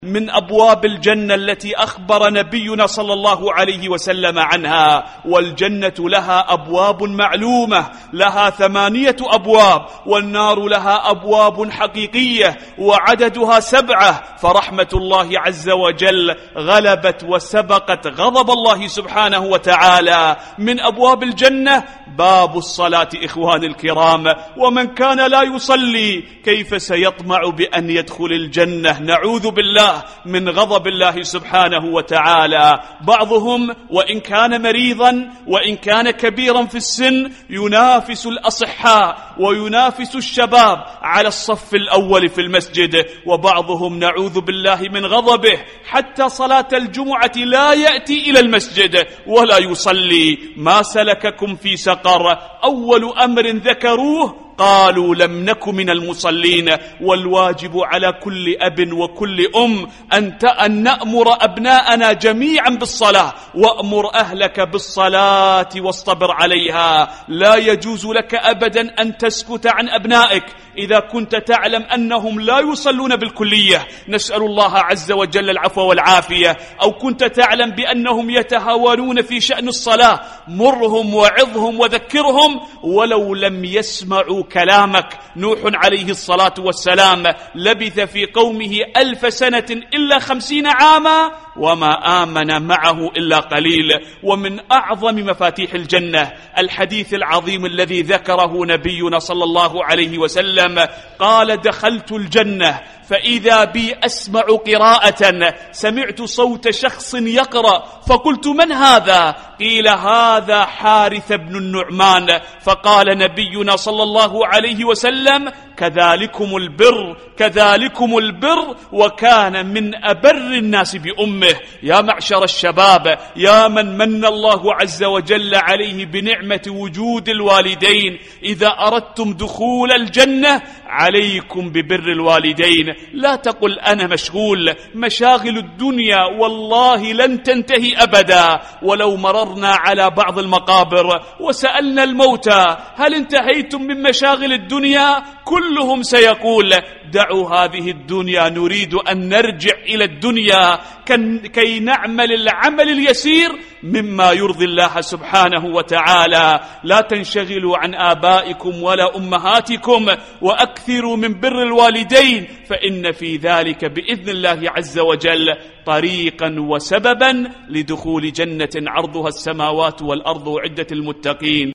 من أبواب الجنة التي أخبر نبينا صلى الله عليه وسلم عنها. والجنة لها أبواب معلومة، لها 8 أبواب، والنار لها أبواب حقيقية وعددها 7. فرحمة الله عز وجل غلبت وسبقت غضب الله سبحانه وتعالى. من أبواب الجنة باب الصلاة إخواني الكرام، ومن كان لا يصلي كيف سيطمع بأن يدخل الجنة؟ نعوذ بالله من غضب الله سبحانه وتعالى. بعضهم وإن كان مريضا وإن كان كبيرا في السن ينافس الأصحاء وينافس الشباب على الصف الأول في المسجد، وبعضهم نعوذ بالله من غضبه حتى صلاة الجمعة لا يأتي إلى المسجد ولا يصلي. ما سلككم في سقر؟ أول أمر ذكروه قالوا لم نك من المصلين. والواجب على كل أب وكل أم أن نأمر أبناءنا جميعا بالصلاة. وأمر أهلك بالصلاة واصطبر عليها. لا يجوز لك أبدا أن تسكت عن أبنائك إذا كنت تعلم أنهم لا يصلون بالكلية، نسأل الله عز وجل العفو والعافية، أو كنت تعلم بأنهم يتهاونون في شأن الصلاة، مرهم وعظهم وذكرهم ولو لم يسمعوا كلامك. نوح عليه الصلاة والسلام لبث في قومه 1000 سنة إلا 50 عاما وما آمن معه إلا قليل. ومن أعظم مفاتيح الجنة الحديث العظيم الذي ذكره نبينا صلى الله عليه وسلم، قال: دخلت الجنة فإذا بي أسمع قراءة، سمعت صوت شخص يقرأ فقلت: من هذا؟ قيل: هذا حارث بن النعمان. فقال نبينا صلى الله عليه وسلم: كذلكم البر، كذلكم البر، وكان من أبر الناس بأمه. يا معشر الشباب، يا من من الله عز وجل عليه بنعمة وجود الوالدين، إذا أردتم دخول الجنة عليكم ببر الوالدين. لا تقل أنا مشغول، مشاغل الدنيا والله لن تنتهي أبدا. ولو مررنا على بعض المقابر وسألنا الموتى: هل انتهيتم من مشاغل الدنيا؟ كلهم سيقول: دعوا هذه الدنيا، نريد أن نرجع إلى الدنيا كي نعمل العمل اليسير مما يرضي الله سبحانه وتعالى. لا تنشغلوا عن آبائكم ولا أمهاتكم، وأكثروا من بر الوالدين، فإن في ذلك بإذن الله عز وجل طريقا وسببا لدخول جنة عرضها السماوات والأرض عدة المتقين.